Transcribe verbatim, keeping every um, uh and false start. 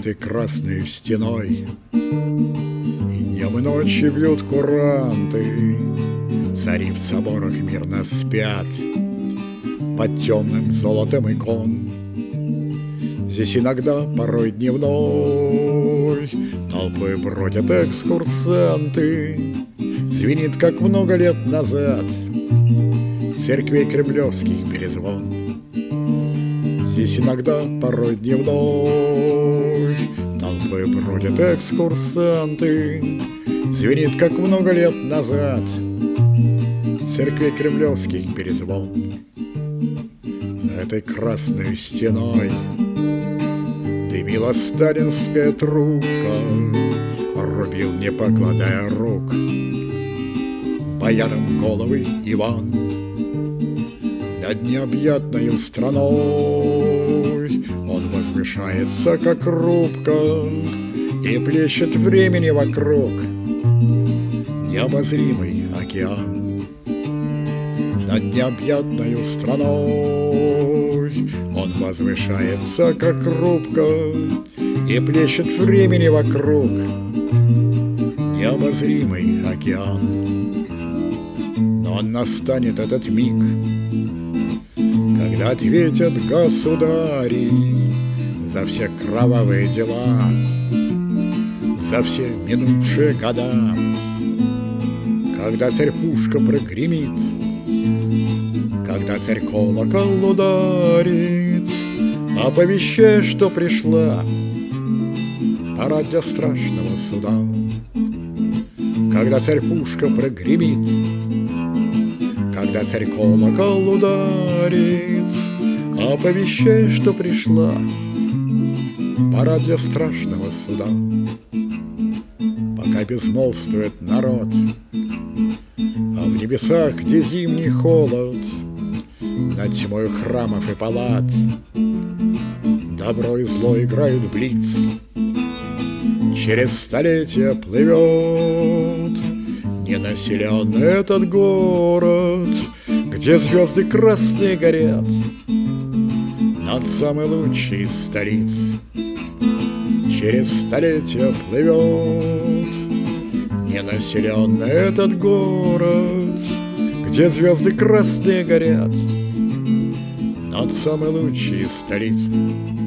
этой красной стеной. И днем и ночью бьют куранты, цари в соборах мирно спят под темным золотом икон. Здесь иногда, порой дневной, толпой бродят экскурсанты. Звенит, как много лет назад, церквей кремлевских перезвон. Здесь иногда, порой дневной, толпой бродят экскурсанты. Звенит, как много лет назад, церквей кремлевских перезвон. За этой красной стеной дымила сталинская трубка, рубил, не покладая рук, боярам головы Иван. Над необъятною страной он возвышается, как рубка, и плещет времени вокруг необозримый океан. Над необъятною страной он возвышается, как рубка, и плещет времени вокруг необозримый океан. Но настанет этот миг, когда ответят государи за все кровавые дела, за все минувшие года. Когда царь-пушка прогремит, когда царь колокол ударит, оповещая, что пришла пора для страшного суда. Когда царь-пушка прогремит, когда царь колокол ударит, оповещая, что пришла пора для страшного суда. Пока безмолвствует народ, а в небесах, где зимний холод, над тьмой храмов и палат добро и зло играют блиц. Через столетия плывет ненаселенный этот город, где звезды красные горят над самой лучшей из столиц. Через столетия плывет ненаселенный этот город, где звезды красные горят над самой лучшей из столиц.